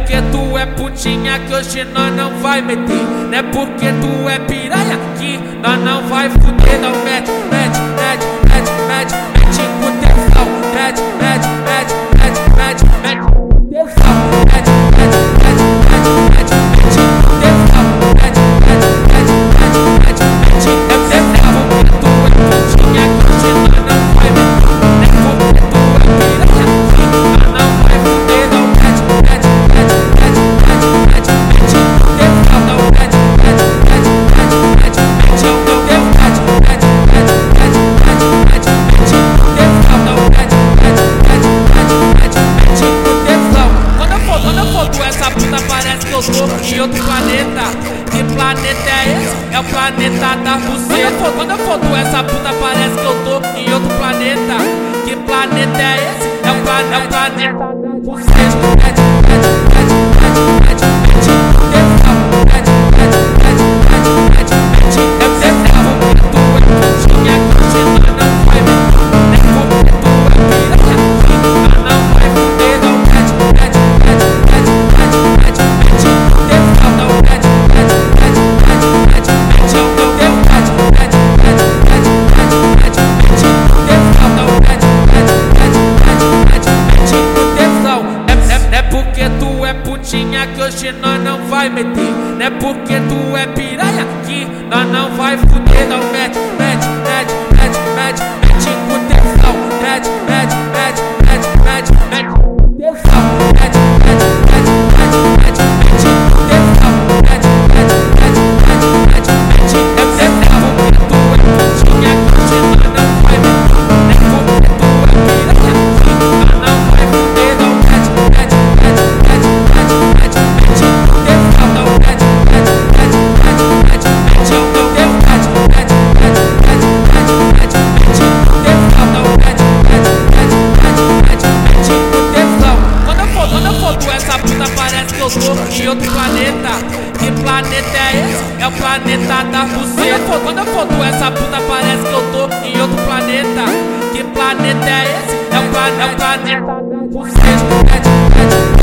porque tu é putinha que hoje nós não vai meter. Não é porque tu é piranha que nós não vai fuder. Não mete, mete, mete, mete, mete, mete com tesão. Mete, mete, mete, mete, mete, mete com tesão. Mete, mete, mete, mete, mete, mete com tesão. Mete, mete, mete, mete, mete, mete com tesão. Porque tu é putinha que hoje nós não vai meter. Não é porque tu é piranha que nós não vai fuder. Não mete, mete, mete, mete, mete, mete, mete com tesão. Não mete, mete, mete, mete, mete, mete com tesão. Mete, mete, mete, mete, mete, mete, mete com tesão. Não mete, mete, mete, mete, mete, mete com tesão. Quando eu foto essa puta parece que eu tô em outro planeta. Que planeta é esse? É o planeta da buceta. Quando eu foto essa puta parece que eu tô em outro planeta. Que planeta é esse? É o planeta da buceta. Mete, mete, mete, mete, mete, mete com tesão. Mete, mete, mete, mete, mete, mete com tesão. Porque tu é putinha que hoje nós não vai meter. Não é porque tu é piranha que nós não vai fuder. Não mete, mete, mete, mete, mete, mete, mete com tesão. Não mete, mete, mete, mete, mete, mete com tesão. Mete, mete, mete, mete, mete, mete, mete com tesão. Não mete, mete, mete, mete, mete, mete com tesão. É porque tu é putinha que hoje nós não vai meter. Não é porque tu é piranha que nós não vai fuder. Não mete, mete, mete, mete, mete, mete com tesão. Mete, mete, mete, mete, mete, mete com tesão. Mete, mete, mete, mete, mete, mete com tesão. Mete, mete, mete, mete, mete, mete com tesão. Porque tu é putinha que hoje nós não vai meter. Não é porque tu é piranha que nós não vai fuder. Não mete, mete, mete, mete, mete, mete, mete com tesão. Não mete, mete, mete, mete, mete, mete com tesão. Mete, mete, mete, mete, mete, mete, mete com tesão. Não mete, mete, mete, mete, mete, mete com tesão. Quando eu foto essa puta parece que eu tô em outro planeta. Que planeta é esse? É o planeta da buceta. Quando eu foto essa puta parece que eu tô em outro planeta. Que planeta é esse? É o planeta da buceta. Mete, mete,